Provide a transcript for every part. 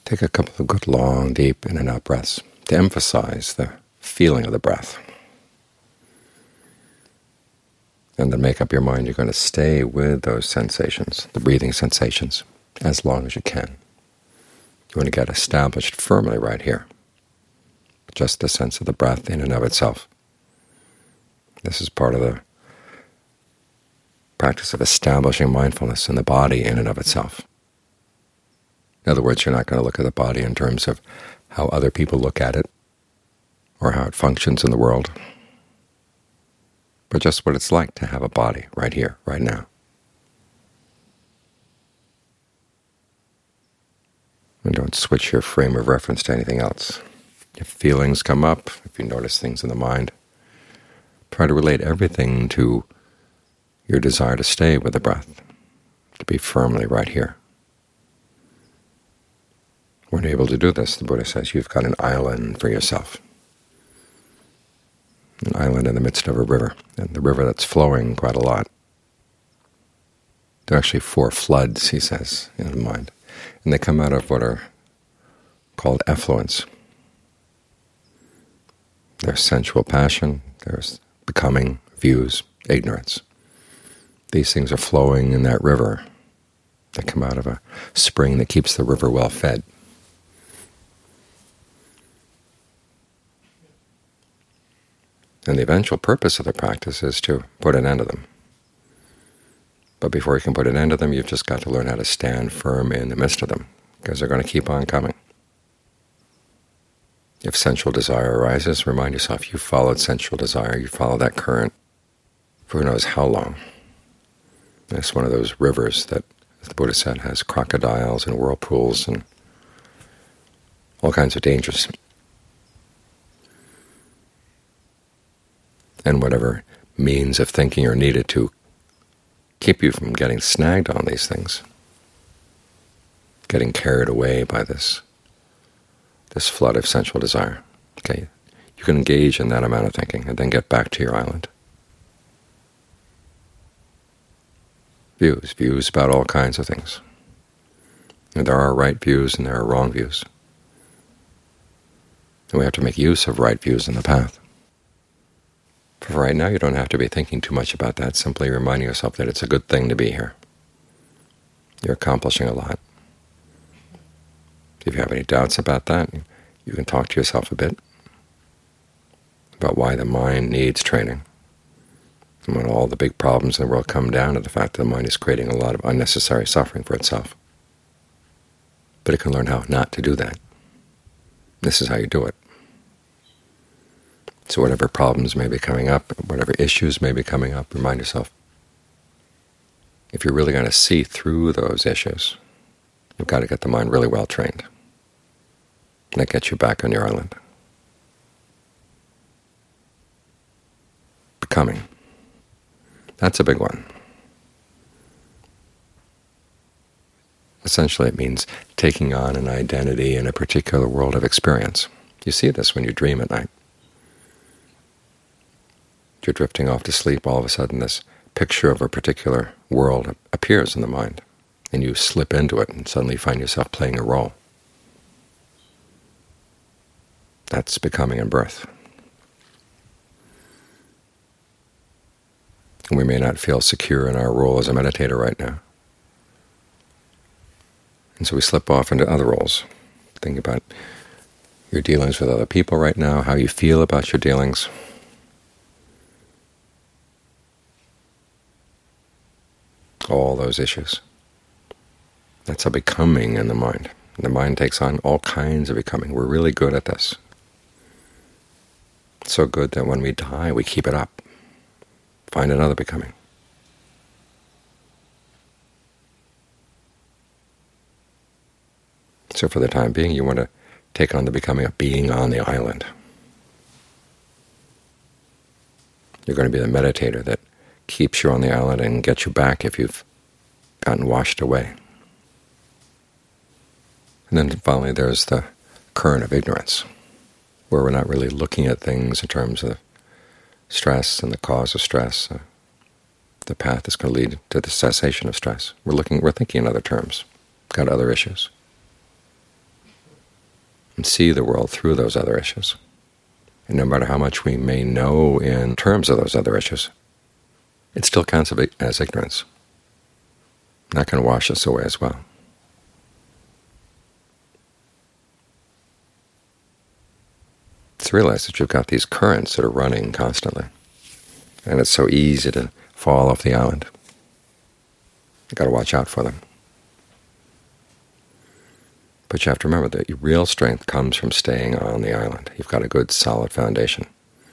Take a couple of good, long, deep in and out breaths to emphasize the feeling of the breath. And then make up your mind you're going to stay with those sensations, the breathing sensations, as long as you can. You want to get established firmly right here, just the sense of the breath in and of itself. This is part of the practice of establishing mindfulness in the body in and of itself. In other words, you're not going to look at the body in terms of how other people look at it or how it functions in the world, but just what it's like to have a body right here, right now. And don't switch your frame of reference to anything else. If feelings come up, if you notice things in the mind, try to relate everything to your desire to stay with the breath, to be firmly right here. When you're able to do this, the Buddha says you've got an island for yourself, an island in the midst of a river, and the river that's flowing quite a lot. There are actually 4 floods, he says, in the mind, and they come out of what are called effluents. There's sensual passion, there's becoming, views, ignorance. These things are flowing in that river. They come out of a spring that keeps the river well fed. And the eventual purpose of the practice is to put an end to them. But before you can put an end to them, you've just got to learn how to stand firm in the midst of them, because they're going to keep on coming. If sensual desire arises, remind yourself you followed sensual desire, you follow that current for who knows how long. It's one of those rivers that, as the Buddha said, has crocodiles and whirlpools and all kinds of dangers. And whatever means of thinking are needed to keep you from getting snagged on these things, getting carried away by this flood of sensual desire. Okay, you can engage in that amount of thinking and then get back to your island. Views about all kinds of things. And there are right views and there are wrong views. And we have to make use of right views in the path. For right now, you don't have to be thinking too much about that, simply reminding yourself that it's a good thing to be here. You're accomplishing a lot. If you have any doubts about that, you can talk to yourself a bit about why the mind needs training. And when all the big problems in the world come down to the fact that the mind is creating a lot of unnecessary suffering for itself. But it can learn how not to do that. This is how you do it. So whatever problems may be coming up, whatever issues may be coming up, remind yourself, if you're really going to see through those issues, you've got to get the mind really well trained. And that gets you back on your island. Becoming. That's a big one. Essentially it means taking on an identity in a particular world of experience. You see this when you dream at night. You're drifting off to sleep, all of a sudden this picture of a particular world appears in the mind, and you slip into it and suddenly find yourself playing a role. That's becoming in birth. And we may not feel secure in our role as a meditator right now. And so we slip off into other roles. Think about your dealings with other people right now, how you feel about your dealings. All those issues. That's a becoming in the mind. The mind takes on all kinds of becoming. We're really good at this. So good that when we die, we keep it up. Find another becoming. So for the time being, you want to take on the becoming of being on the island. You're going to be the meditator that keeps you on the island and gets you back if you've gotten washed away. And then finally there's the current of ignorance, where we're not really looking at things in terms of stress and the cause of stress. The path is going to lead to the cessation of stress. We're thinking in other terms, got other issues. and see the world through those other issues. And no matter how much we may know in terms of those other issues, it still counts as ignorance. That can wash us away as well. It's to realize that you've got these currents that are running constantly, and it's so easy to fall off the island. You've got to watch out for them. But you have to remember that your real strength comes from staying on the island. You've got a good, solid foundation.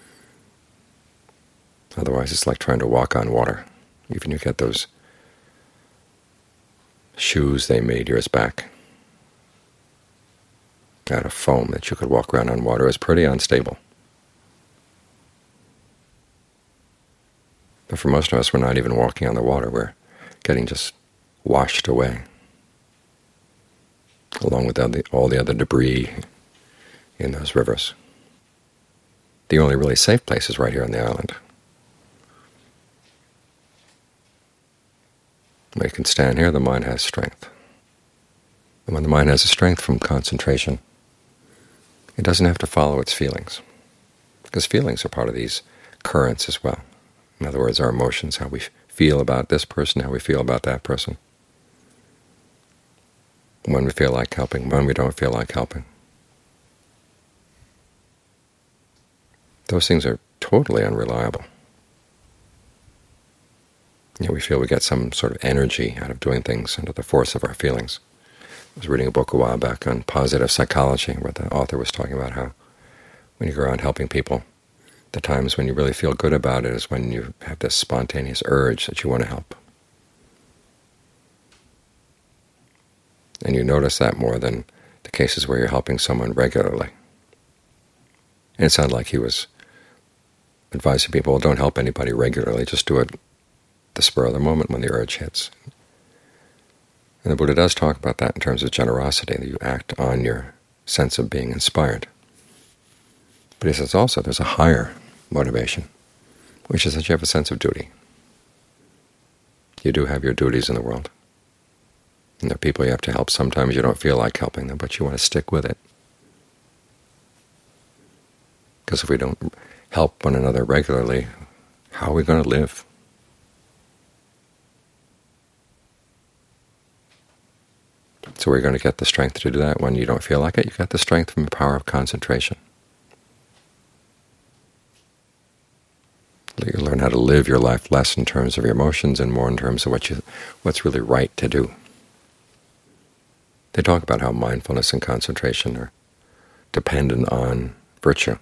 Otherwise, it's like trying to walk on water. Even you get those shoes they made years back out of foam that you could walk around on water is pretty unstable. But for most of us, we're not even walking on the water. We're getting just washed away, along with all the other debris in those rivers. The only really safe place is right here on the island. When you can stand here, the mind has strength. And when the mind has a strength from concentration, it doesn't have to follow its feelings, because feelings are part of these currents as well. In other words, our emotions, how we feel about this person, how we feel about that person, when we feel like helping, when we don't feel like helping. Those things are totally unreliable. We feel we get some sort of energy out of doing things under the force of our feelings. I was reading a book a while back on positive psychology, where the author was talking about how when you go around helping people, the times when you really feel good about it is when you have this spontaneous urge that you want to help. And you notice that more than the cases where you're helping someone regularly. And it sounded like he was advising people, well, don't help anybody regularly, just do it the spur of the moment when the urge hits. And the Buddha does talk about that in terms of generosity, that you act on your sense of being inspired. But he says also there's a higher motivation, which is that you have a sense of duty. You do have your duties in the world. And there are people you have to help. Sometimes you don't feel like helping them, but you want to stick with it. Because if we don't help one another regularly, how are we going to live? So we're going to get the strength to do that when you don't feel like it. You get the strength from the power of concentration. You learn how to live your life less in terms of your emotions and more in terms of what's really right to do. They talk about how mindfulness and concentration are dependent on virtue.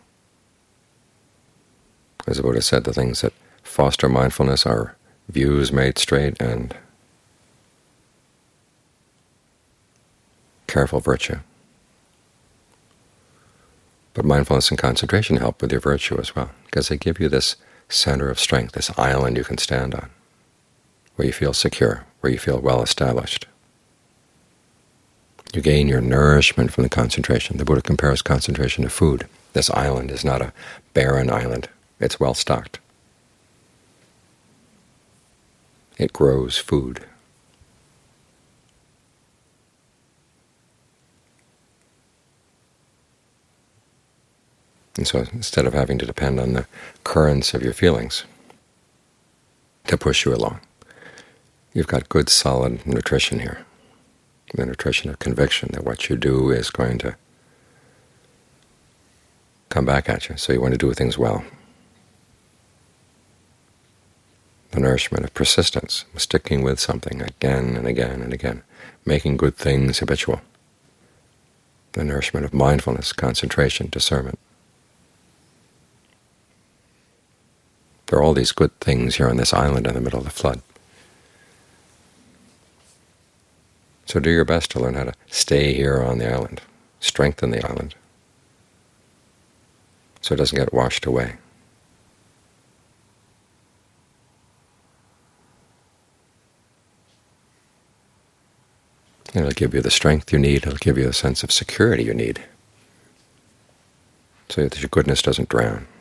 As the Buddha said, the things that foster mindfulness are views made straight and careful virtue. But mindfulness and concentration help with your virtue as well, because they give you this center of strength, this island you can stand on, where you feel secure, where you feel well established. You gain your nourishment from the concentration. The Buddha compares concentration to food. This island is not a barren island. It's well stocked. It grows food. And so instead of having to depend on the currents of your feelings to push you along, you've got good, solid nutrition here. The nutrition of conviction that what you do is going to come back at you, so you want to do things well. The nourishment of persistence, sticking with something again and again and again, making good things habitual. The nourishment of mindfulness, concentration, discernment. There are all these good things here on this island in the middle of the flood. So do your best to learn how to stay here on the island, strengthen the island, so it doesn't get washed away. It'll give you the strength you need. It'll give you the sense of security you need, so that your goodness doesn't drown.